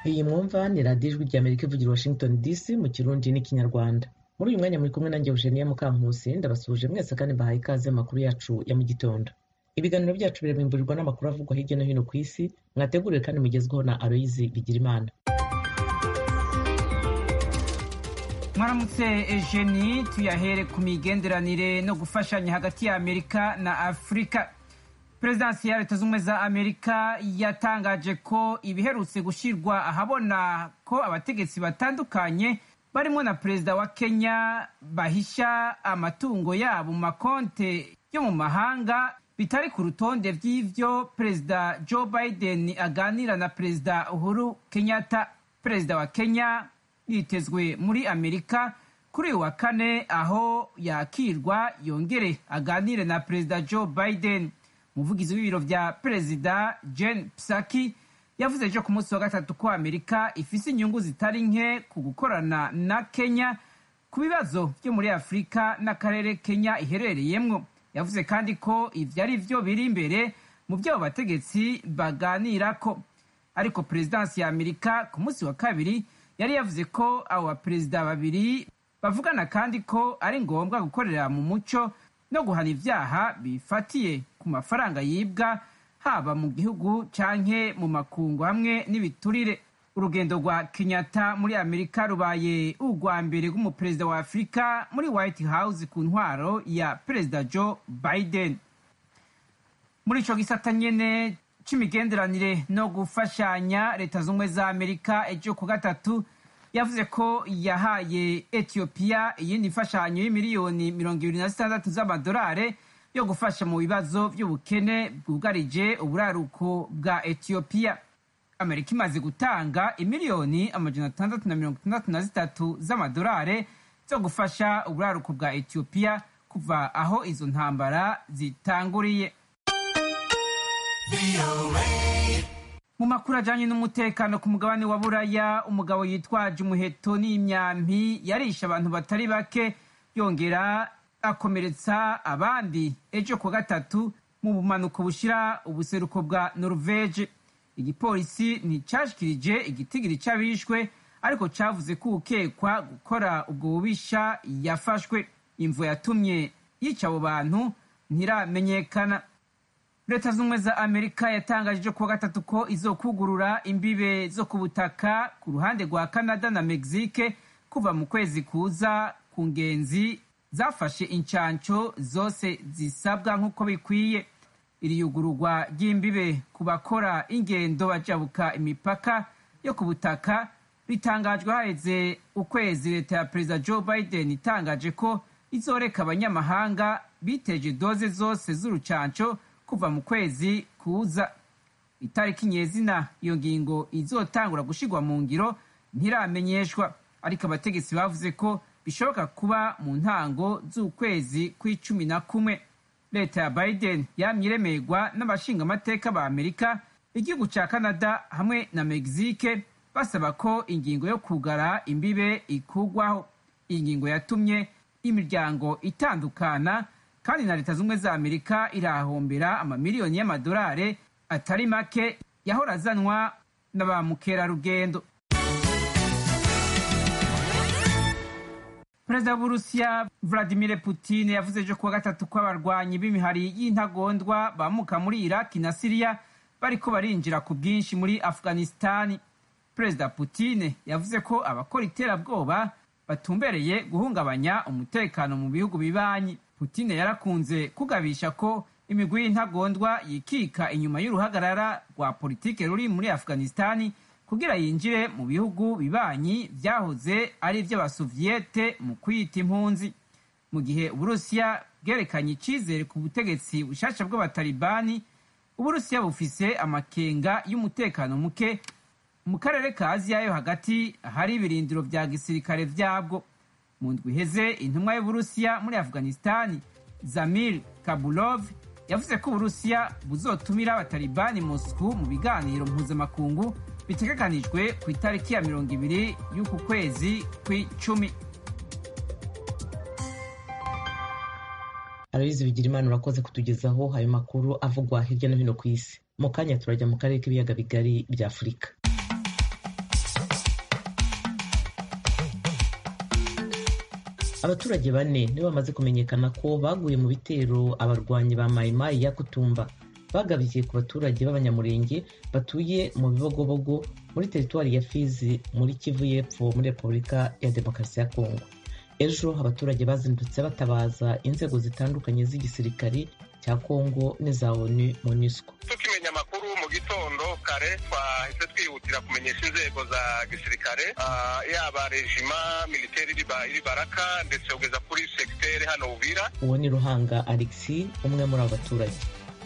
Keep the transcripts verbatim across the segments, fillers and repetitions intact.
Iyi mwumva ni radiyo ijwi ry'Amerika ivugira Washington D C mu Kirundi n'Ikinyarwanda. Muri uyu mwanya muri kumwe nanjye Eugenie Mukankusi, ndabasuhuje mwese kandi mbahaye ikaze mu makuru yacu ya mu gitondo. Ibiganiro byacu birabimburirwa n'amakuru avugwa hirya no hino ku isi, mwateguriwe kandi mugezweho na Aloyizi Bigirimana. Mwaramutse Eugenie, tuyahere ku migenderanire no gufashanya hagati ya Amerika na Afrika. Perezidansi ya Leta Zunze za Amerika yatangaje ko ibiherutse gushirwa ahabona ko abategetsi batandukanye barimo na perezida wa Kenya bahisha amatungo yabo mu makonte yo mu mahanga bitari ku rutonde vy'ivyo perezida Joe Biden aganira na perezida Uhuru Kenyatta. Perezida wa Kenya yitezwe muri Amerika kuri uyu wa kane aho yakirwa yongere aganire na perezida Joe Biden. Umuvugizi w'ibiro vya perezida Jen Psaki yavuze ejo ku munsi wa gatatu ko Amerika ifise inyungu zitari nke ku gukorana na Kenya ku bibazo byo muri Afrika n'akarere Kenya iherereyemwo. Yavuze kandi ko ivyo ari vyo biri imbere mu byo abategetsi baganirako. Ariko perezidansi ya Amerika ku munsi wa kabiri yari yavuze ko abo baperezida babiri bavugana kandi ko ari ngombwa gukorera mu muco no guhana ivyaha bifatiye ku mafaranga yibwa haba mu gihugu canke mu makungu hamwe n'ibiturire. Urugendo rwa Kenyatta muri Amerika rubaye urwa mbere rw'umuperezida wa Afrika muri White House ku ntwaro ya perezida Joe Biden. Muri ico gisata nyene c'imigenderanire no gufashanya, Leta Zunze za Amerika ejo ku gatatu yavuze ko yahaye Ethiopia iyindi mfashanyo y'imiliyoni mirongo ibiri na zitandatu z'amadolari yo gufasha mu bibazo by'ubukene bwugarije uburaruko bwa Ethiopia. Amerika imaze gutanga imiliyoni amajana atandatu na mirongo itandatu na zitatu z'amadolari zo gufasha uburaruko bwa Ethiopia kuva aho izo ntambara zitanguriye. Mu makuru ajanye n'umutekano ku mugabane wa Buraya, umugabo yitwaje umuheto n'imyampi yarisha abantu batari bake yongera akomeretsa abandi ejo ku gatatu mu bumanuko bushira ubuseruko bwa Norvege. Igipolisi nticashikirije igitigiri c'abishwe ariko cavuze ko ukekwa gukora ubwo bubisha yafashwe. Imvo yatumye yica abo bantu ntiramenyekana. Leta Zunze za Amerika yatangaje ku wa gatatu ko izokugurura imbibe zo ku butaka ku ruhande rwa Canada na Mexique kuva mu kwezi kuza ku ngenzi zafashe incanco zose zisabwa nk'uko bikwiye. Iri yugururwa ry'imbibe ku bakora ingendo bajabuka imipaka yo ku butaka ritangajwe haheze ukwezi leta ya perezida Joe Biden itangaje ko izoreka abanyamahanga biteje doze zose z'urucanco kuva mu kwezi kuza. Itariki nyezina iyo ngingo izotangura gushirwa mu ngiro ntiramenyeshwa, ariko abategetsi bavuze ko bishoboka kuba mu ntango z'ukwezi kw'icumi na kumwe. Leta ya Biden yamye iremerwa n'abashinga amateka ba Amerika, igihugu ca Canada hamwe na Mexique basaba ko ingingo yo kugara imbibe ikugwaho. Iyi ngingo yatumye imiryango itandukana kandi na Leta Zunze za Amerika irahombera amamiliyoni y'amadolari atari make yahora azanwa na ba mukerarugendo. Perezida w'Uburusiya Vladimir Putin yavuze ejo kuwa gatatu ko abarwanyi b'imihari y'intagondwa bamuka muri Iraki na Syria bariko barinjira ku bwinshi muri Afghanistan. Perezida Putin yavuze ko abakora iterabwoba batumbereye guhungabanya umutekano mu bihugu bibanyi. Putin yarakunze kugabisha ko imigwi y'intagondwa yikika inyuma y'uruhagarara rwa politike ruri muri Afghanistan kugira yinjire mu bihugu bibanyi vyahoze ari ivy'abasoviyete mu kwita impunzi. Mu gihe Uburusiya bwerekanye icizere ku butegetsi bushasha bw'abatalibani, Uburusiya bufise amakenga y'umutekano muke mu karere ka Aziya yo hagati hari ibirindiro vya gisirikare vyabwo. Mu ndwi iheze intumwa y'Uburusiya muri Afghanistan Zamir Kabulov yavuze ko Uburusiya buzotumira abatalibani Moscow mu biganiro mpuzamakungu bitegekanijwe ku itariki ya mirongo ibiri y'uku kwezi kw'icumi. Aloyizi Bigirimana urakoze kutugezaho ayo makuru avugwa hirya no hino ku isi. Mu kanya turajya mu karere k'ibiyaga bigari bya Afurika. abaturage bane nibo bamaze kumenyekana ko baguye mu bitero abarwanyi ba Mai Mai ya Kutumba bagabiye ku baturage b'abanyamurenge batuye mu Bibogobogo muri teritwari ya Fizi muri Kivu y'Epfo muri Repubulika ya Demokarasi ya Kongo. Ejo abaturage bazindutse batabaza inzego zitandukanye z'igisirikari cya Kongo n'iza ONU MONUSCO. Tukimenya amakuru mu gitondo kare twahise twihutira kumenyesha inzego za gisirikare uh, yaba regima militaire iri Baraka ndetse ugeza kuri secteur hano Uvira. Uwo ni Ruhanga Alexis, umwe muri abo baturage.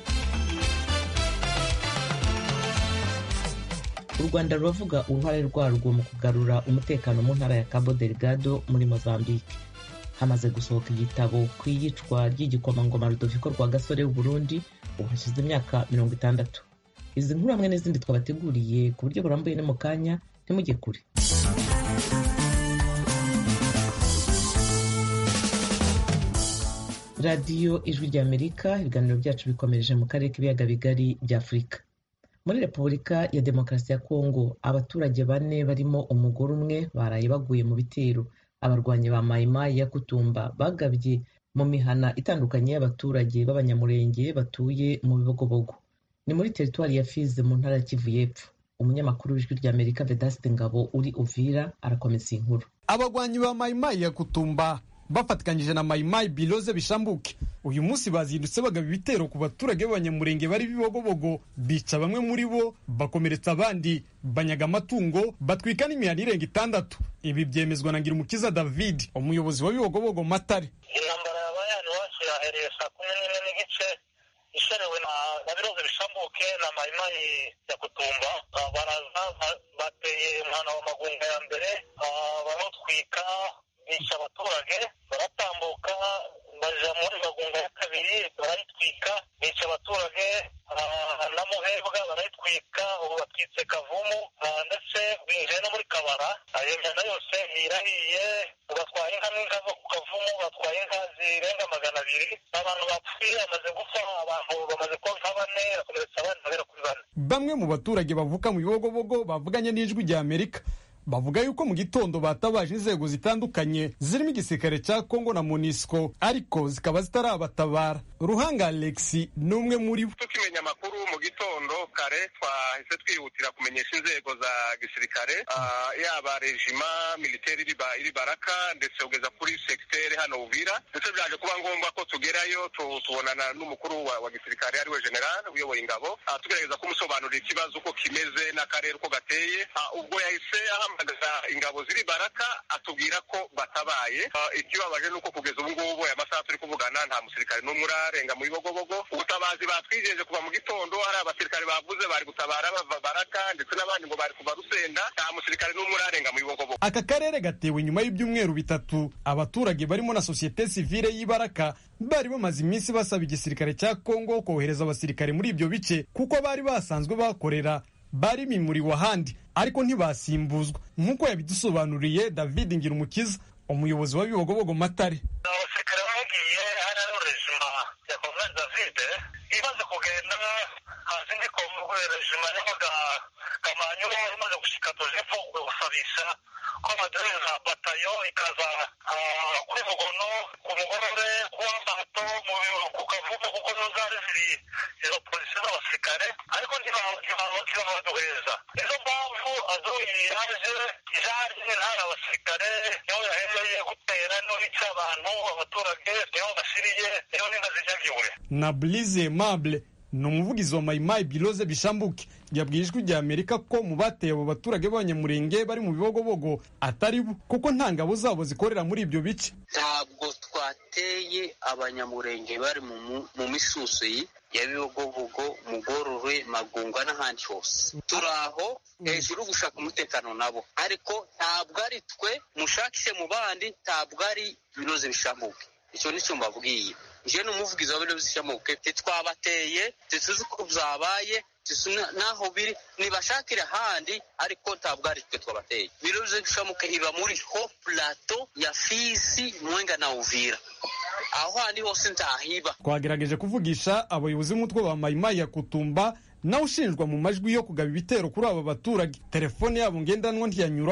U Rwanda ruravuga uruhare rwarwo mu kugarura umutekano mu ntara ya Cabo Delgado muri Mozambique. Hamaze gusohoka igitabo ku iyicwa ry'igikomangoma Rudoviko Rwagasore w'u Burundi ubu hashize imyaka mirongo itandatu. Izi nkuru hamwe n'izindi twabateguriye ku buryo burambuye no mu kanya, ntimujye kure. Radiyo Ijwi ry'Amerika, ibiganiro byacu bikomereje mu karere k'ibiyaga bigari bya Afurika. Muri Repubulika ya Demokarasi ya Kongo, abaturage bane barimo umugore umwe baraye baguye mu bitero abarwanyi ba Mai Mai ya Kutumba bagabye mu mihana itandukanye y'abaturage b'abanyamurenge batuye mu Bibogobogo. Ni muri teritwari ya Fizi mu ntara ya Kivu y'Epfo. Umunyamakuru w'Ijwi ry'Amerika Vedaste Ngabo uri Uvira arakomeza inkuru. Abagwanyi ba Mai Mai ya Kutumba bafatikanyije na Mai Mai Biloze Bishambuke uyu munsi bazindutse bagaba ibitero ku baturage b'abanyamurenge bari Bibogobogo, bica bamwe muri bo, bakomeretsa abandi, banyaga amatungo, batwika n'imihana irenga itandatu. Ibi byemezwa na Ngirumukiza David, umuyobozi wa Bibogobogo Matare. Intambara yabaye hano iwacu yahereye saa kumi n'imwe n'igice isherewe na Biloze Bishambuke na Mai Mai ya Kutumba. Baraza bateye umwana wa Magunga ya mbere, baratwika bica abaturage, baratambuka baja muri Magunga ya kabiri barayitwika, bica abaturage na Muhebwa barayitwika, ubu batwitse Kavumu ndetse binjiye no muri Kabara. Ayo mihana yose irahiye, batwaye inka n'inka zo ku Kavumu, batwaye inka zirenga magana abiri. Abantu bapfuye bamaze gupfa, abantu bamaze kuba nka bane, bakomeretsa abandi bagera kuri bane. Bamwe mu baturage bavuka mu Bibogobogo bavuganye n'Ijwi ry'Amerika bavuga yuko mu gitondo batabaje inzego zitandukanye zirimo igisirikare cya Kongo na MONUSCO ariko zikaba zitarabatabara. Ruhanga Alexis ni umwe muri bo. Tukimenya amakuru mu gitondo kare twahise twihutira kumenyesha inzego za gisirikare uh, yaba regima militaire iri Baraka ndetse ugeza kuri secteur hano Uvira. Ndetse byaje kuba ngombwa ko tugerayo tubonana n'umukuru wa, wa gisirikare ari we general uyoboye ingabo, uh, tugerageza kumusobanurira ikibazo uko kimeze n'akarere uko gateye. Uh, ubwo yahise ahamagaza ingabo ziri Baraka atubwira ko batabaye. Uh, ikibabaje nuko kugeza ubu ngubu aya masaha turi kuvugana nta musirikare n'umwe urarenga mu Bibogobogo. Ubutabazi batwijeje kuva mu gitondo hari abasirikare bavuze bari gutabara bava Baraka ndetse n'abandi ngo bari kuva Rusenda, nta musirikare n'umwe urarenga mu Bibogobogo. Aka karere gatewe nyuma y'ibyumweru bitatu abaturage barimo na societe civile y'Ibaraka bari bamaze iminsi basaba igisirikare cya Kongo kohereza abasirikare muri ibyo bice kuko bari basanzwe bakorera bari mimuriwe ahandi ariko ntibasimbuzwa nk'uko yabidusobanuriye David Ngirumukiza, umuyobozi wa Bibogobogo Matare. Abasirikare bagiye hari regima ya Colonel David imaze kugenda hazi ndi ko mu regima yabaga Kamanyo imaze gushika Tojepo gusabisha ko madereza batayo ikaza kuri Mugono ku Mugorore ku Mbato ku Kavumu kuko zari ziri izo polisi z'abasirikare ariko ntibabaduheza. Izo mpamvu azoyi yaje ijari ntara abasirikare niho yahereye gutera no bica abantu abaturage niho bashiriye niho n'inka zijyagiwe. Na Blize Mable ni umuvugizi wa Mai Mai Biloze Bishambuke yabwiye Ijwi ry'Amerika ko mu bateye abo baturage b'abanyamurenge bari mu Bibogobogo atari bo kuko nta ngabo zabo zikorera muri ibyo bice. Ntabwo twateye abanyamurenge bari mu misusi ya Bibogobogo, Mugorore, Magunga n'ahandi hose. Turaho hejuru gushaka umutekano nabo ariko ntabwo ari twe mushakishe mu bandi, ntabwo ari Biloze Bishambuke. Icyo ni cyo mbabwiye. Je n'umuvugizi wa Biloze Bishambuke titwabateye tituzi ko byabaye naho biri nibashakira handi ariko ntabwo ari twe twabateye. Biloze Bishambuke iba muri ho plateau ya Fizi, Mwenga na Uvira. Aho handi hose ntahiba. Twagerageje kuvugisha abayobozi b'umutwe wa Mai Mai ya Kutumba nawe ushinjwa mu majwi yo kugaba ibitero kuri aba baturage. Telefone yabo ngendanwa ntiyanyuramo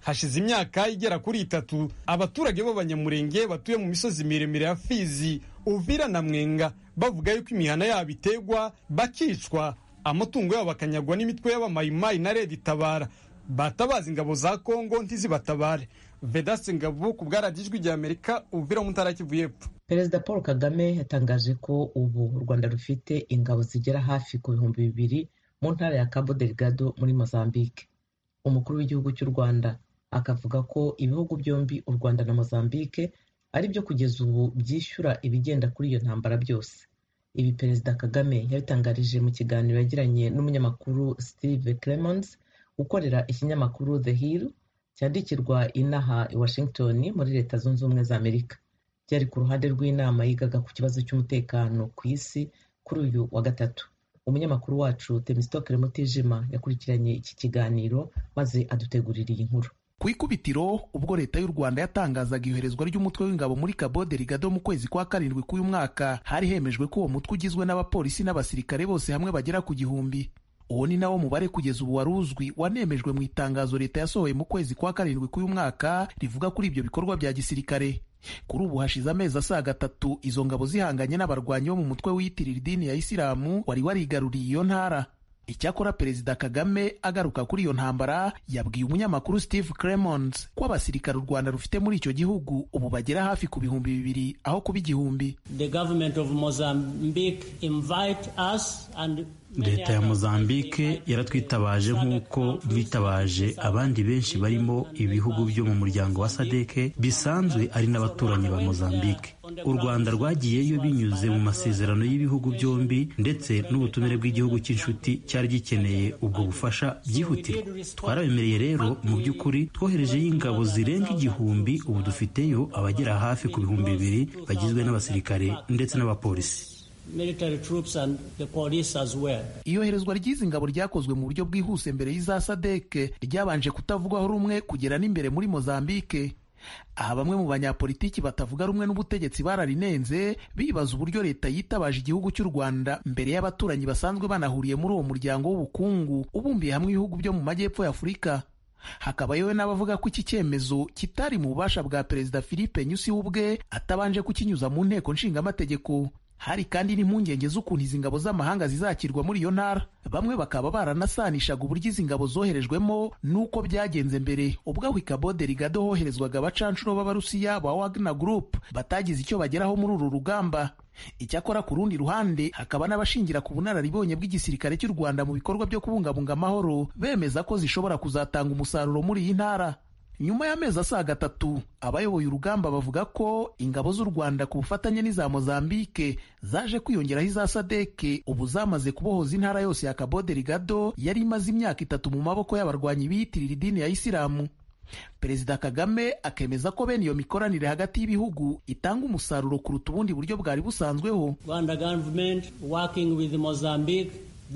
hashize imyaka igera kuri itatu abaturage b'abanyamurenge batuye mu misozi miremire ya Fizi, Uvira na Mwenga bavuga yuko imihana yabo itegwa bakicwa, amatungo yabo bakanyagwa n'imitwe y'abamayimayi na Red Tabara, batabaza ingabo za Kongo ntizibatabare. Vedaste Ngabo ku bwaradijwi rya Amerika, Uvira mu ntara Kivu y'Epfo. Perezida Paul Kagame yatangaje ko ubu u Rwanda rufite ingabo zigera hafi ku bihumbi bibiri mu ntara ya Cabo Delgado muri Mozambique. Umukuru w'igihugu cy'u Rwanda akavuga ko ibihugu byombi u Rwanda na Mozambique ari byo kugeza ubu byishyura ibigenda kuri iyo ntambara byose. Ibi Perezida Kagame yabitangarije mu kiganiro yagiranye n'umunyamakuru Steve Clemons ukorera ikinyamakuru The Hill cyandikirwa inaha i Washington muri Leta Zunze Ubumwe za Amerika. Byari ku ruhande rw'inama yigaga ku kibazo cy'umutekano ku isi kuri uyu wa gatatu. Umunyamakuru wacu Temistokere Mutijima yakurikiranye iki kiganiro maze adutegurira iyi nkuru. Ku ikubitiro ubwo leta y'u Rwanda yatangazaga iyoherezwa ry'umutwe w'ingabo muri Cabo Delgado mu kwezi kwa karindwi k'uyu mwaka, hari hemejwe ko uwo mutwe ugizwe n'abapolisi n'abasirikare bose hamwe bagera ku gihumbi. Uwo ni nawo mubare kugeza ubu waruzwi wanemejwe mu itangazo leta yasohoye mu kwezi kwa karindwi k'uyu mwaka rivuga kuri ibyo bikorwa bya gisirikare. Kuri ubu hashize amezi asaga atatu izo ngabo zihanganye n'abarwanyi bo mu mutwe wiyitirira idini ya Isilamu wari warigaruriye iyo ntara. Icyakora Perezida Kagame agaruka kuri iyo ntambara yabwiye umunyamakuru Steve Clemons ko abasirikare u Rwanda rufite muri icyo gihugu ubu bagera hafi ku bihumbi bibiri aho kuba igihumbi. The government of Mozambique invite us and Leta ya Mozambique yaratwitabaje nk'uko bitabaje abandi benshi barimo ibihugu byo mu muryango wa Sadeke bisanzwe ari n'abaturanyi ba Mozambique. U Rwanda rwagiyeyo binyuze mu masezerano y'ibihugu byombi ndetse n'ubutumire bw'igihugu cy'inshuti cyari gikeneye ubwo bufasha byihutirwa. Twarabemereye rero mu by'ukuri twoherejeyo ingabo zirenga igihumbi, ubu dufiteyo abagera hafi ku bihumbi bibiri bagizwe n'abasirikare ndetse n'abapolisi. Military troops and the police as well. Iyoherezwa ry'izi ngabo ryakozwe mu buryo bwihuse mbere y'iza Sadeke ryabanje kutavugwaho rumwe kugera n'imbere muri Mozambique. Aha bamwe mu banyapolitiki batavuga rumwe n'ubutegetsi bararinenze bibaza uburyo leta yitabaje igihugu cy'u Rwanda mbere y'abaturanyi basanzwe banahuriye muri uwo muryango w'ubukungu ubumbiye hamwe ibihugu byo mu majyepfo ya Afurika. Hakaba yewe n'abavuga ko iki cyemezo kitari mu bubasha bwa Perezida Philippe Nyusi ubwe atabanje kukinyuza mu nteko nshingamategeko. Hari kandi n'impungenge z'ukuntu izi ngabo z'amahanga zizakirwa muri iyo ntara. Bamwe bakaba baranasanishaga uburyo izi ngabo zoherejwemo n'uko byagenze mbere ubwo aho i Cabo Delgado hoherezwaga abacanshuro b'Abarusiya ba Wagner Group batagize icyo bageraho muri uru rugamba. Icyakora ku rundi ruhande hakaba n'abashingira ku bunararibonye bw'igisirikare cy'u Rwanda mu bikorwa byo kubungabunga amahoro bemeza ko zishobora kuzatanga umusaruro muri iyi ntara. Nyuma y'amezi asaga atatu abayoboye urugamba bavuga ko ingabo z'u Rwanda ku bufatanye n'iza Mozambique zaje kwiyongeraho iza Sadeke ubu zamaze kubohoza intara yose ya Cabo Delgado yari imaze imyaka itatu mu maboko y'abarwanyi biyitirira idini ya Isilamu. Perezida Kagame akemeza ko bene iyo mikoranire hagati y'ibihugu itanga umusaruro kuruta ubundi buryo bwari busanzweho. Rwanda government working with Mozambique.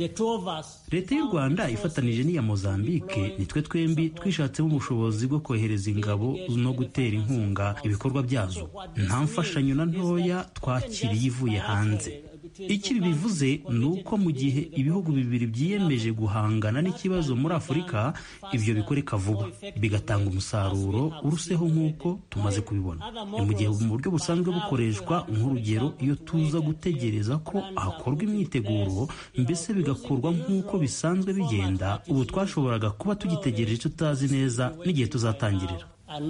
Leta y'u Rwanda ifatanije n'iya Mozambique nitwe twembi twishatsemo ubushobozi bwo kohereza ingabo no gutera inkunga ibikorwa byazo. Nta mfashanyo na ntoya twakiriye ivuye hanze. Iki bivuze ni uko mu gihe ibihugu bibiri byiyemeje guhangana n'ikibazo muri Afurika, ibyo bikoreka vuba bigatanga umusaruro uruseho nk'uko tumaze kubibona. Ni mu gihe mu buryo busanzwe bukoreshwa nk'urugero iyo tuza gutegereza ko hakorwa imyiteguro mbese bigakorwa nk'uko bisanzwe bigenda, ubu twashoboraga kuba tugitegereje tutazi neza n'igihe tuzatangirira.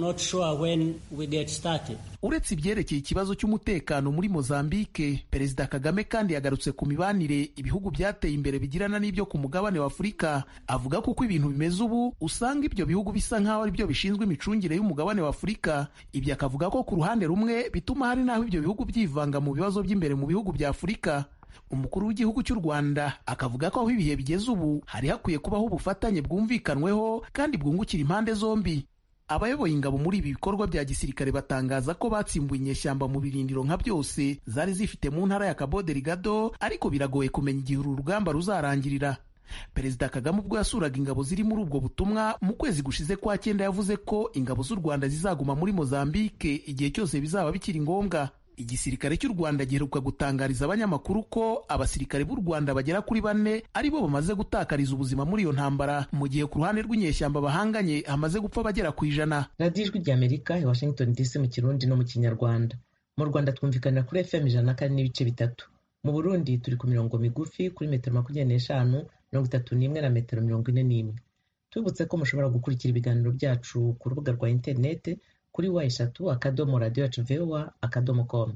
Uretse ibyerekeye ikibazo cy'umutekano muri Mozambique, Perezida Kagame kandi yagarutse ku mibanire ibihugu byateye imbere bigirana n'ibyo ku mugabane wa Afurika. Avuga ko uko ibintu bimeze ubu usanga ibyo bihugu bisa nk'aho ari byo bishinzwe imicungire y'umugabane wa Afurika. Ibyo akavuga ko ku ruhande rumwe bituma hari n'aho ibyo bihugu byivanga mu bibazo by'imbere mu bihugu bya Afurika. Umukuru w'igihugu cy'u Rwanda akavuga ko aho ibihe bigeze ubu hari hakwiye kubaho ubufatanye bwumvikanweho kandi bwungukira impande zombi. Abayoboye ingabo muri ibi bikorwa bya gisirikare batangaza ko batsimbuye inyeshyamba mu birindiro nka byose zari zifite mu ntara ya Cabo Delgado, ariko biragoye kumenya igihe uru rugamba ruzarangirira. Perezida Kagame ubwo yasuraga ingabo ziri muri ubwo butumwa mu kwezi gushize kwa cyenda yavuze ko ingabo z'u Rwanda zizaguma muri Mozambique igihe cyose bizaba bikiri ngombwa. igisirikare cy'u Rwanda giheruka gutangariza abanyamakuru ko abasirikare b'u Rwanda bagera kuri bane ari bo bamaze gutakariza ubuzima muri iyo ntambara, mu gihe ku ruhande rw'inyeshyamba bahanganye hamaze gupfa bagera ku ijana. radiyo ijwi ry'Amerika i Washington D C mu Kirundi no mu Kinyarwanda. Mu Rwanda twumvikanira kuri F M ijana na kane n'ibice bitatu. Mu Burundi turi ku mirongo migufi kuri metero makumyabiri n'eshanu, mirongo itatu n'imwe na metero mirongo ine n'imwe. Tubibutse ko mushobora gukurikira ibiganiro byacu ku rubuga rwa interineti kuri wa eshatu akadomo radiyo yacu voa akadomo com.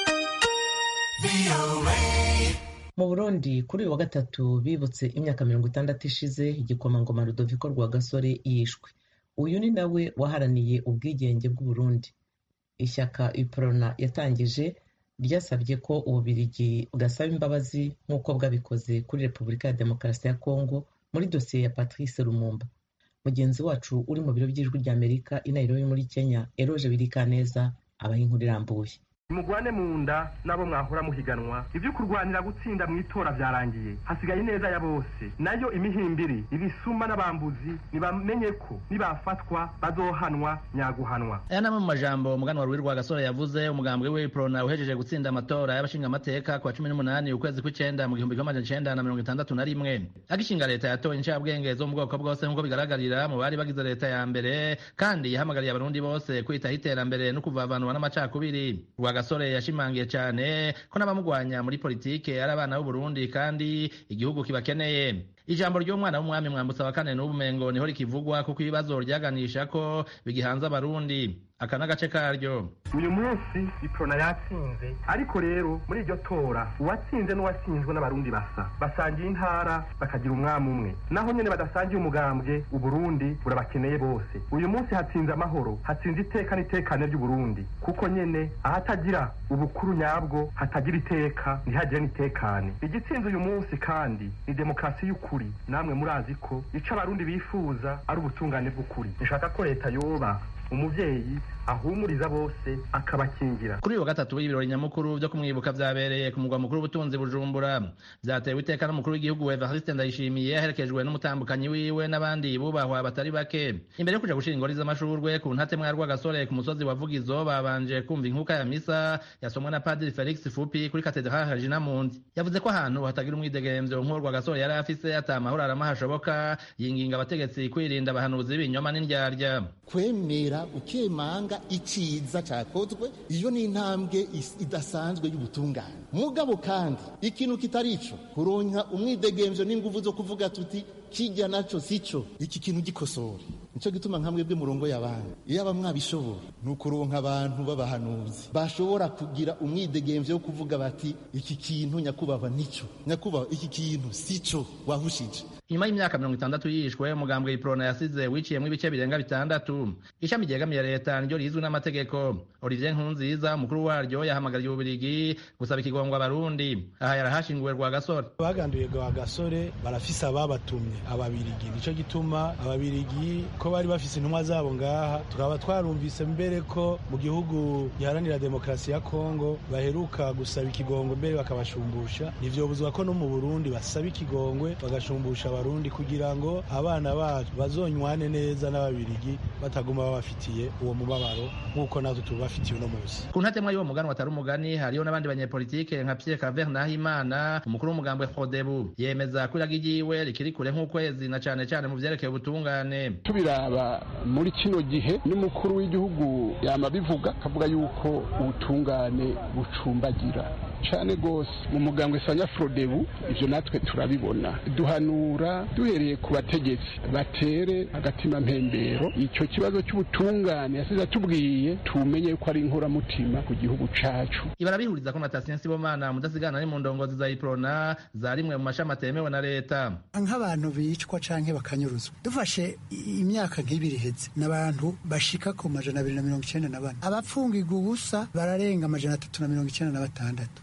Mu Burundi kuri uyu wa gatatu bibutse imyaka mirongo itandatu ishize igikomangoma Rudoviko Rwagasore yishwe. Uyu ni nawe waharaniye ubwigenge bw'u Burundi. Ishyaka UPRONA yatangije ryasabye ko Ububiligi bwasaba imbabazi nk'uko bwabikoze kuri Repubulika ya Demokarasi ya Kongo muri dosiye ya Patrice Lumumba. Mugenzi wacu uri mu biro by'ijwi ry'Amerika i Nairobi muri Kenya, Eroje Birikaneza, abaha inkuru irambuye. Mugwane mu nda nabo mwahora muhiganwa, ibyo kurwanira gutsinda mu itora byarangiye, hasigaye neza ya bose. Nayo imihimbiri ibisuma n'abambuzi nibamenye ko nibafatwa bazohanwa nyaguhanwa. Aya namwe mu majambo umuganwa Rwirwa Rwagasore yavuze umugambwe we UPRONA uhejeje gutsinda amatora y'abashinga amateka kwa cumi n'umunani ukwezi kw'icenda mu gihumbi kimwe amajana icenda na mirongo itandatu na rimwe. Agishinga leta yatoye incabwenge zo mu bwoko bwose nk'uko bigaragarira mu bari bagize leta ya mbere, kandi yahamagariye abarundi bose kwitaho iterambere no kuvavanwa n'amacakubiri. Gasore yashimangiye cyane ko n'abamugwanya muri politike ari abana b'u Burundi kandi igihugu kibakeneye. Ijambo ry'umwana w'umwami Mwambutsa wa kane n'ubumengo niho rikivugwa kuko ibibazo ryaganisha ko bigihanze abarundi. Aka n'agace karyo. Uyu munsi UPRONA yatsinze, ariko rero muri iryo tora uwatsinze n'uwatsinzwe n'abarundi basa basangiye intara bakagira umwami umwe, naho nyene badasangiye umugambwe u Burundi burabakeneye bose. Uyu munsi hatsinze amahoro, hatsinze iteka n'itekane ry'u Burundi, kuko nyene ahatagira ubukuru nyabwo hatagira iteka ntihagire n'itekane. Igitsinze uyu munsi kandi ni demokarasi y'ukuri, namwe murazi ko ico abarundi bifuza ari ubutungane bw'ukuri. Nshaka ko leta yoba umuvyeyi ahumuriza bose akabakingira. Kuri uyu wa gatatu w'ibirori nyamukuru byo kumwibuka vyabereye ku mugwa mukuru w'ubutunzi Bujumbura, vyatewe iteka n'umukuru w'igihugu Evariste Ndayishimiye aherekejwe n'umutambukanyi wiwe n'abandi bubahwa batari bake. Imbere yo kuja gushira ingori z'amashurwe ku ntate mwa Rwagasore ku musozi wa Vugizo, babanje kumva inkuka ya misa yasomwe na Padiri Felix Fupi kuri Katedrale Regina Mundi. Yavuze ko ahantu hatagira umwidegemvyo nk'uwo Rwagasore yari afise ata amahoro aramahashoboka, yinginga abategetsi kwirinda abahanuzi b'ibinyoma n'indyarya. Kwemera ukemanga iciza cyakozwe, iyo ni intambwe idasanzwe y'ubutungane. Mugabo kandi ikintu kitari ico kuronka umwidegemvyo n'inguvu zo kuvuga tuti kijya naco sico, iki kintu gikosora. Nico gituma nkamwe bwe murongo y'abantu iyo aba mwabishobora nukuronka abantu b'abahanuzi bashobora kugira umwidegemvyo wo kuvuga bati iki kintu nyakubahwa nico, nyakubahwa iki kintu sico wahushije. Nyuma y'imyaka mirongo itandatu yishwe, umugambwe UPRONA yasize wiciyemwo ibice birenga bitandatu. Ishami ryegamiye leta niryo rizwi n'amategeko. Olivier Nkurunziza umukuru waryo yahamagariye Ububiligi gusaba ikigongwa abarundi. Aha yarahashinguwe Rwagasore. Baganduye Rwagasore barafise ababatumye ababiligi, nico gituma ababiligi ko bari bafise intumwa zabo ngaha, tukaba twarumvise mbere ko mu gihugu giharanira demokarasi ya Kongo baheruka gusaba ikigongwe mbere bakabashumbusha. Nivyobuzwa ko no mu Burundi basaba ikigongwe bagashumbusha abarundi kugira ngo abana bacu bazonywane neza n'ababiligi bataguma babafitiye uwo mubabaro nk'uko natwe tubafitiye uno munsi. Ku ntatemwa y'uwo muganwa atari umugani hariyo n'abandi banyepolitike nka Pierre Claver Nahimana umukuru w'umugambwe Frodebu, yemeza ko iragi ryiwe rikiri kure nk'ukwezi na cane cane mu vyerekeye ubutungane. Tubiraba muri kino gihe n'umukuru w'igihugu yama bivuga akavuga yuko ubutungane bucumbagira cane gose mu mugambwe Sanya Frodebu. Ivyo natwe turabibona, duhanura duhereye ku bategetsi batere agatima mpembero ico kibazo cy'ubutungane yasize tubwiye tumenye ko ari inkoramutima ku gihugu cacu. Ibarabihuriza ko Natasien Sibomana mudasigana ari mu ndongozi za UPRONA zarimwe mu mashami atemewe na leta. Nk'abantu bicwa canke bakanyuruzwa, dufashe imyaka nk'ibiri heze n'abantu bashika ku majana abiri na mirongo icenda na bane, abapfungirwa ubusa bararenga amajana atatu na mirongo icenda na batandatu.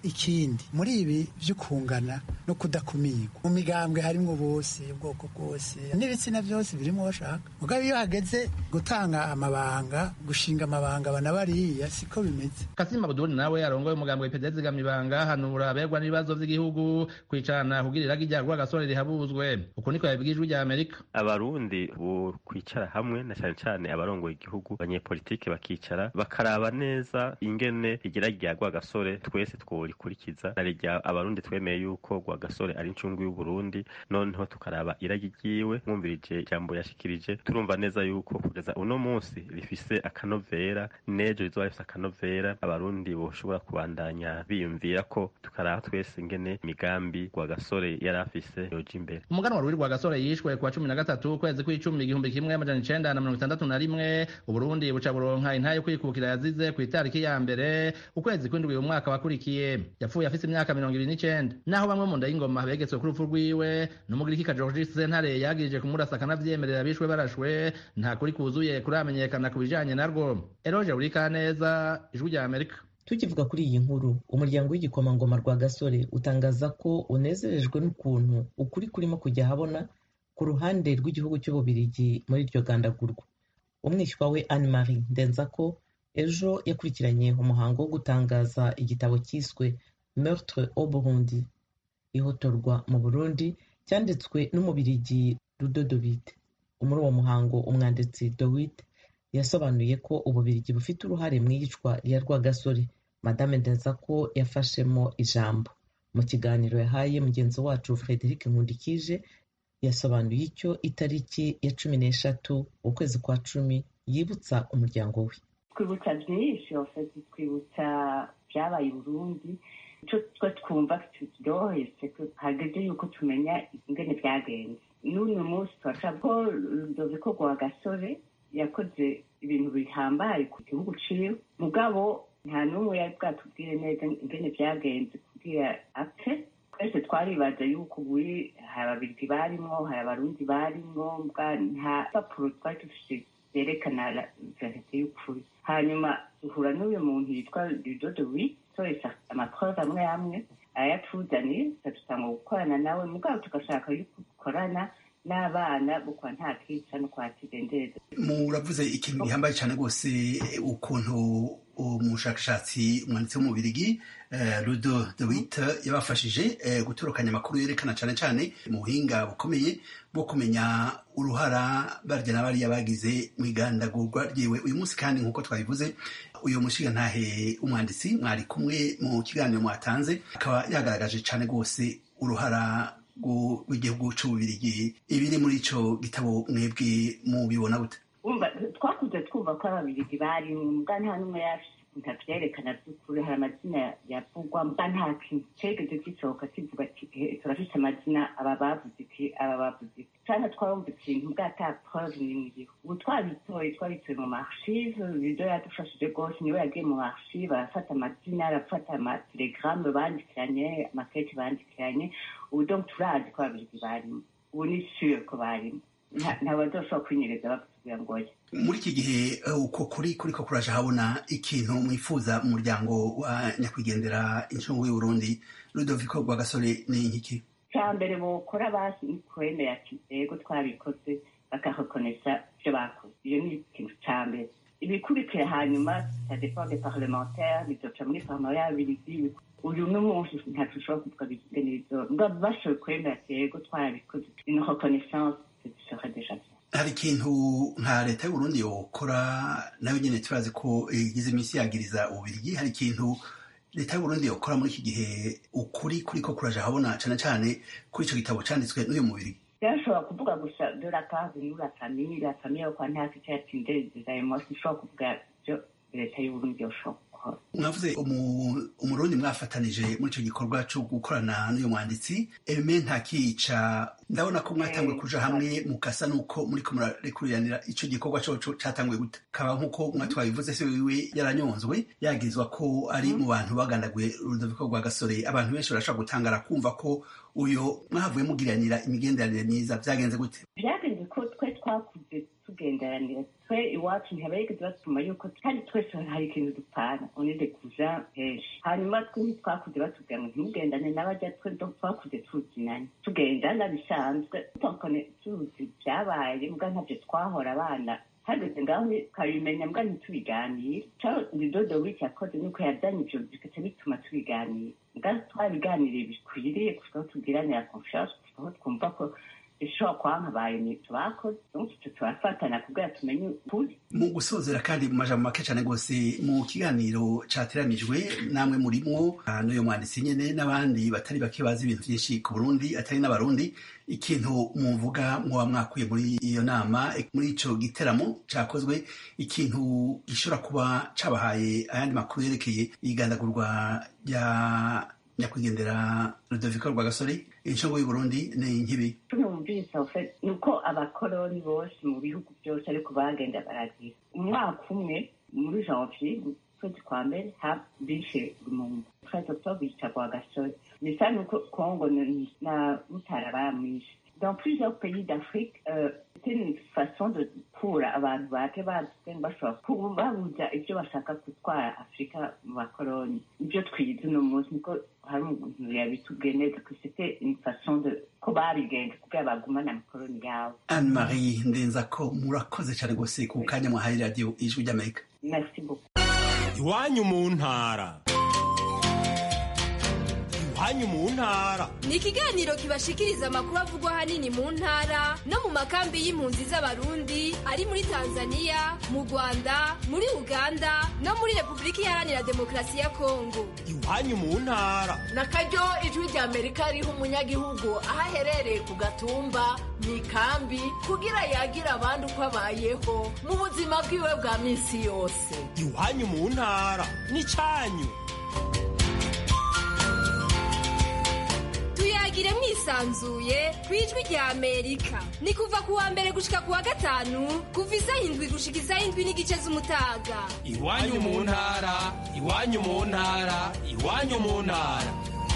ikindi muri ibi vy'ukungana no kudakumirwa mu migambwe harimwo bose ubwoko bwose n'ibitsina byose birimo bashaka mugabo iyo hageze gutanga amabanga gushinga amabanga bana bariya siko bimeze. Kassim Abdul nawe arongoye umugambwe P D zigamibanga hanura aberwa n'ibibazo vy'igihugu kwicarana kugirira kijyarwa gasore rihabuzwe uko niko yabigijwe rya Amerika. Abarundi bo kwicara hamwe na cyane cyane abarongoye igihugu abanyepolitike bakicara bakaraba neza ingene igira ryagwa gasore twese twurikurikiza narijya abarundi twemeye yuko gwa gasore ari incungu y'u Burundi noneho tukaraba iragi ryiwe mwumvirije jambo yashikirije turumva neza yuko kugeza uno munsi rifise akanovera nejo rizoba rifise akanovera abarundi boshobora kubandanya biyumvira ko tukaraba twese ingene migambi gwa gasore yari afise yoje imbere. Umuganwa ruri gwa gasore yishwe kwa cumi na gatatu ukwezi kw'icumi igihumbi kimwe amajana icenda na mirongo itandatu na rimwe Uburundi buca buronka intayo kwikukira yazize ku itariki ya mbere ukwezi kw'indwi uyu mwaka wakurikiye. Yapfuye afise imyaka mirongo ibiri n'icenda naho bamwe mu nda y'ingoma begetswe ku rupfu rwiwe n'umugiriki George Sentare yagirije kumurasa akanavyemerera bishwe barashwe nta kuri kuzuye kuramenyekana ku bijanye narwo. Eroge Urikaneza, Ijwi rya Amerika. Tukivuga kuri iyi nkuru umuryango w'igikomangoma rwa gasore utangaza ko unezerejwe n'ukuntu ukuri kurimo kujya habona ku ruhande rw'igihugu cy'Ububirigi muri iryo gandagurwa. Umwishywa we Anne Marie Ndenzako ejo yakurikiranye umuhango wo gutangaza igitabo cyiswe Meurtre au Burundi ihotorwa mu Burundi cyanditswe n'umubirigi Ludovit. Muri uwo muhango umwanditsi Dowit yasobanuye ko Ububirigi bufite uruhare mu iyicwa rya Rwagasore. Madame Ndenzako yafashemo ijambo mu kiganiro yahaye mugenzi wacu Frederic Nkundikije yasobanuye icyo itariki ya cumi n'eshatu ukwezi kwa cumi yibutsa umuryango we. Twibutsa byinshi ofisi twibutsa byabaye Burundi icyo twa twumva kiryoheye hageze yuko tumenya ingene byagenze. N'uyu munsi twashaka ko Ludoviko Rwagasore yakoze ibintu bihambaye ku gihugu ciwe mugabo nta n'umwe yari bwatubwire neza ingene byagenze kugira apfe. Twese twaribaza yuko buri hari ababirigi barimwo hari abarundi barimwo nta papuro twari dufise yerekana verite y'ukuri. Hanyuma duhura n'uyu muntu yitwa Ludovit twese amaprove amwe amwe ayatuzaniye dutanga gukorana nawe mugabo tugashaka yuko dukorana n'abana bukwa nta kica no kwakidendeza. Muravuze ikintu gihambaye cyane rwose ukuntu umushakashatsi umwanditsi w'umubirigi Ludovit yabafashije gutorokanya amakuru yerekana cyane cyane mu buhinga bukomeye bwo kumenya uruhara barya n'abariya bagize mu igandagurwa ryiwe. Uyu munsi kandi nk'uko twabivuze uyu mushigantahe umwanditsi mwari kumwe mu kiganiro mwatanze akaba yagaragaje cyane rwose uruhara rw'igihugu c'Ububirigi. Ibiri muri ico gitabo mwebwe mubibona gute? Twakuze twumva ko ababirigi bari mbwa nta n'umwe yavyerekana by'ukuri hari amazina yavugwa mbwa nta kintu cegeze gisohoka kivuga ati turafise amazina aba bavuze iki aba bavuze iki cyane twarumva ikintu mbwa ata preuve n'imwe. Ubu twabitoye twabitoye mu archive Ludo yadufashije rwose niwe yagiye mu archive arafata amazina arafata amatelegramme bandikiranye amakete bandikiranye ubu donc turazi ko ababirigi barimo ubu ni sûr ko barimo ntabazoshobora kwinyereza bakutubwira ngo oya. Muri iki gihe uko kuri kuriko kuraje habona ikintu mwifuza mu muryango wa nyakwigendera incungu y'Uburundi Ludoviko Rwagasore ni iki? Cya mbere bokora basi ni kwemera ati yego twabikoze bakarekonesa ibyo bakoze. Iyo ni ikintu cya mbere. Ibikurikira hanyuma ça dépend des parlementaires bizoca muri parlement y'ababirigi. Uyu n'umunsi ntatushobora kuvuga bigene bizo ngo bashoboye kwemera ati yego twabikoze. Une reconnaissance serait déjà bien. Hari ikintu nka leta y'Uburundi yokora nayo nyene turazi ko igize imisi yagiriza Ububirigi. Hari ikintu leta y'Uburundi yokora muri iki gihe ukuri kuriko kuraje habona cane cane kuri ico gitabo canditswe n'uyu mubirigi? Yashobora kuvuga gusa de la part de la famille la famille yo kwa nta kica yatindeza imo sishobora kuvuga byo leta y'Uburundi yoshobora. Mwavuze umurundi mwafatanije muri ico gikorwa cyo gukorana n'uyu mwanditsi Aime Ntakica. Ndabona ko mwatangwe kuja hamwe mukasa nuko muri ko murarekuriranira ico gikorwa cyo catangwe gute kaba nkuko mwatwabivuze se wiwe yaranyonzwe yagizwa ko ari mu bantu bagandaguye Ludoviko Rwagasore. Abantu benshi barashaka gutangara kumva ko uyo mwahavuye mugiranira imigenderanire myiza. Byagenze gute? Byagenze ko twe twakuze tugenderanira twe iwacu ntihabereke batuma yuko kandi twese hari ikintu dupana onide kuja henshi hanyuma twe ntitwakuze batubwira ngo ntimugendane n'abajya twe twakuze tuzinanye tugendana bisanzwe tukone tuzi byabaye mbwa ntabyo twahora abana hageze ngaho ukabimenya mbwa ntitubiganire cyo Ludo wiki yakoze nuko yazanye ibyo bikaca bituma tubiganira mbwa twabiganiriye bikwiriye kuko tugiranira confiance kuko twumva ko ishobora kwahabaye n'ibyo bakoze n'utwo turafatana kugira tumenye ukuri. Mu gusozera kandi mu majambo make cyane rwose mu kiganiro cyateranijwe namwe murimwo n'uyu mwanditsi nyene n'abandi batari bake bazi ibintu byinshi ku Burundi atari n'abarundi ikintu muvuga mwoba mwakuye muri iyo nama muri ico giteramo cakozwe ikintu gishobora kuba cabahaye ayandi makuru yerekeye igandagurwa rya nyakwigendera Rudoviko Rwagasore inshogo y'u Burundi ni nkibi tumumvise ofet nuko abakoroni bose mu bihugu byose ariko bagenda baragira umwaka umwe muri janvier kwezi kwa mbere habishe mu treize octobre bica Rwagasore bisa nuko Congo na Butara baramwishe dans plusieurs pays d'Afrique euh, c'est une façon de kura abantu bake bazwe bashobora kubabuza ibyo bashaka gutwara Afrika mu bakoroni ibyo twize no munsi niko hari umuntu yabitubwiye neza ko c'était une façon de ko babigenga kugira bagumana amakoroni yabo. Anne-Marie Ndenzako murakoze cyane gose ku kanya mwahaye radio Ijwi ry'Amerika. Merci beaucoup. Iwanyu mu ntara Iwanyu mu ntara ni ikiganiro kibashikiriza amakuru avugwa hanini mu ntara no mu makambi y'impunzi z'abarundi ari muri Tanzania mu Rwanda muri Uganda no muri Repubulika Iharanira Demokarasi ya Kongo. Iwanyu mu ntara nakaryo Ijwi ry'Amerika riha umunyagihugu aho aherereye ku gatumba mu ikambi kugira yagira abandi uko abayeho mu buzima bwiwe bwa minsi yose. Iwanyu mu ntara ni cyanyu. tuyagire mwisanzuye kwijwi rya Amerika ni kuva kuwa mbere gushika kuwa gatanu kuva isaha indwi gushika isaha indwi n'igice z'umutaga. Iwanyu mu ntara iwanyu mu ntara iwanyu mu ntara.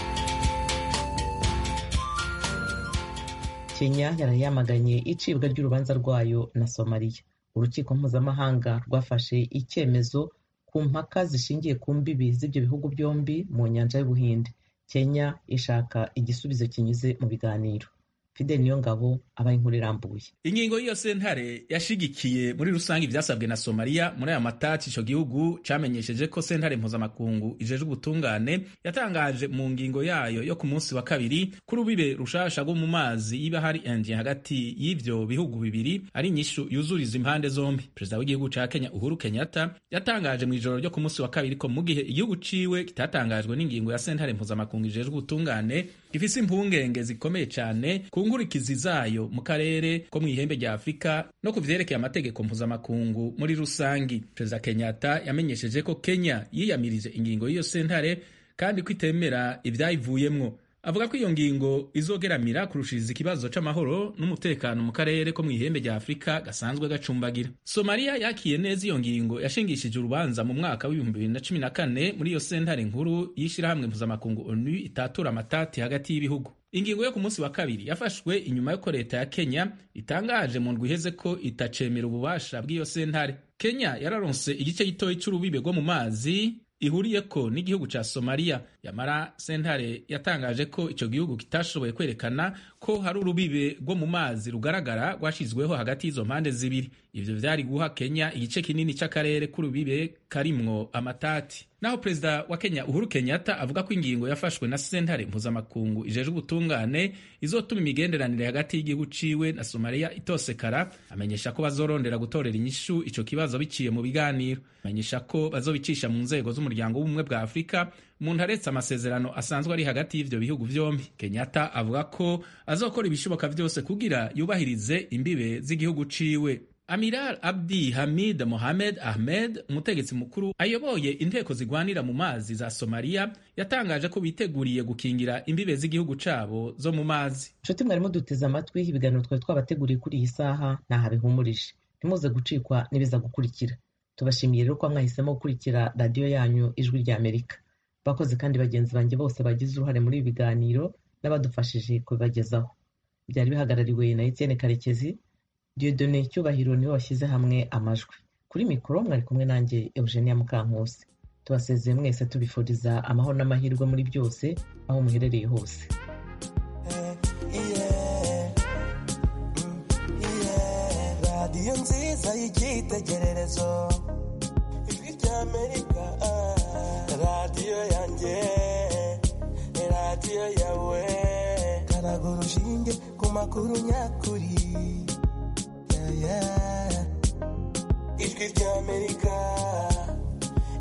Kenya yarayamaganye icibwa ry'urubanza rwayo na Somalia. Urukiko mpuzamahanga rwafashe icyemezo ku mpaka zishingiye ku mbibi z'ibyo bihugu byombi mu nyanja y'Ubuhinde. Kenya ishaka igisubizo kinyuze mu biganiro. Fidel Niyongabo abaye inkuru irambuye. Ingingo y'iyo sentare yashigikiye muri rusange ivyasabwe na Somalia muri aya matati ico gihugu camenyesheje ko sentare mpuzamakungu ijeje ubutungane yatangaje mu ngingo yayo yo ku munsi wa kabiri kuri ubibe rushasha rwo mu mazi yiba hari India hagati y'ivyo bihugu bibiri ari inyishu yuzuriza impande zombi. Perezida w'igihugu ca Kenya Uhuru Kenyatta yatangaje mu ijoro ryo ku munsi wa kabiri ko mu gihe igihugu ciwe kitatangajwe n'ingingo ya sentare mpuzamakungu ijeje ubutungane gifise impungenge zikomeye cane ku nkurikizi zayo mu karere ko mu ihembe rya Afurika no kuvyerekeye amategeko mpuzamakungu muri rusangi. Perezida Kenyatta yamenyesheje ko Kenya yiyamirije ingingo y'iyo sentare kandi ko itemera ivyayivuyemwo. Avuga ko iyo ngingo izogeramira kurushiriza ikibazo c'amahoro n'umutekano mu karere ko mu ihembe rya Afurika gasanzwe gacumbagira. Somalia yakiye neza iyo ngingo yashingishije urubanza mu mwaka w'ibihumbi bibiri na cumi na kane muri iyo sentare nkuru y'ishirahamwe mpuzamakungu O N U itatura amatati hagati y'ibihugu. Ingingo yo ku munsi wa kabiri yafashwe inyuma yuko leta ya Kenya itangaje mu ndwi iheze ko itacemera ububasha bw'iyo sentare. Kenya yararonse igice gitoyi c'urubibe rwo mu mazi ihuriyeko n'igihugu ca Somalia. Yamara sentare yatangaje ko ico gihugu kitashoboye kwerekana ko hari urubibe rwo mu mazi rugaragara rwashizweho hagati y'izo mpande zibiri. Ivyo vyari guha Kenya igice kinini c'akarere k'urubibe karimwo amatati. Naho Perezida wa Kenya Uhuru Kenyatta avuga ko ingingo yafashwe na sentare mpuzamakungu ijeje ubutungane izotuma imigenderanire hagati y'igihugu ciwe na Somalia itosekara. Amenyesha ko bazorondera gutorera inyishu ico kibazo biciye mu biganiro. Amenyesha ko bazobicisha mu nzego z'umuryango w'ubumwe bwa Afurika umuntu aretse amasezerano asanzwe ari hagati y'ivyo bihugu vyombi. Kenyatta avuga ko azokora ibishoboka vyose kugira yubahirize imbibe z'igihugu ciwe. Amiral Abdi Hamid Mohamed Ahmed, umutegetsi mukuru ayoboye inteko zigwanira mu mazi za Somalia, yatangaje ko biteguriye gukingira imbibe z'igihugu cabo zo mu mazi. Nshuti mwarimo duteze amatwi ibiganiro twari twabateguriye kuri iyi saha naha bihumurije. Ntimuze gucikwa n'ibiza gukurikira. Tubashimiye rero ko mwahisemo gukurikira radio yanyu Ijwi rya Amerika. Bakoze kandi bagenzi banjye bose bagize uruhare muri ibi biganiro n'abadufashije kubibagezaho. Byari bihagarariwe na Etienne Karekezi. Dieudonné Cyubahiro niwe washyize hamwe amajwi. Kuri mikoro mwari kumwe nanjye Eugenia Mukankusi. Tubasezeye mwese tubifuriza amahoro n'amahirwe muri byose aho muherereye hose. Radiyo nziza y'igitegererezo, ijwi ry'Amerika, radiyo yanjye, radiyo yawe, karaga urushinge ku makuru nyakuri, yeah, yeah. Ijwi ry'Amerika.